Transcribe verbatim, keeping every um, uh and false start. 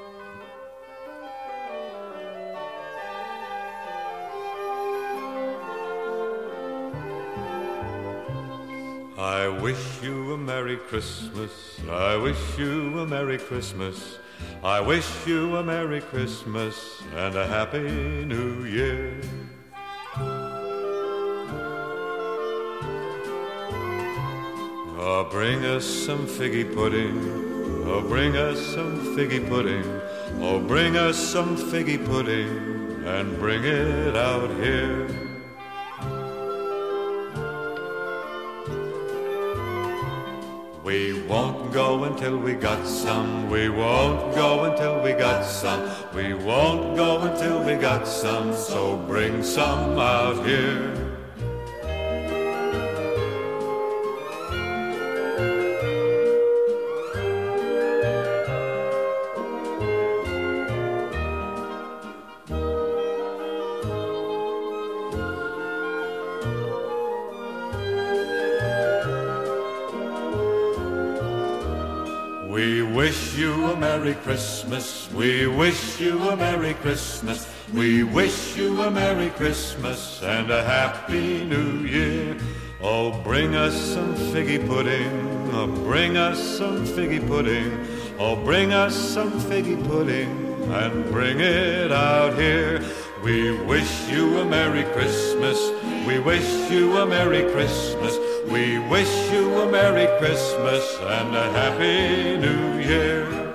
I wish you a Merry Christmas, I wish you a Merry Christmas, I wish you a Merry Christmas and a Happy New Year. Oh, bring us some figgy pudding, oh, bring us some figgy pudding, oh, bring us some figgy pudding and bring it out here. We won't go until we got some, we won't go until we got some, we won't go until we got some, so bring some out here. We wish you a Merry Christmas, we wish you a Merry Christmas, we wish you a Merry Christmas and a Happy New Year. Oh, bring us some figgy pudding, oh, bring us some figgy pudding, oh, bring us some figgy pudding and bring it out here. We wish you a Merry Christmas, we wish you a Merry Christmas, we wish you a Merry Christmas and a Happy New Year.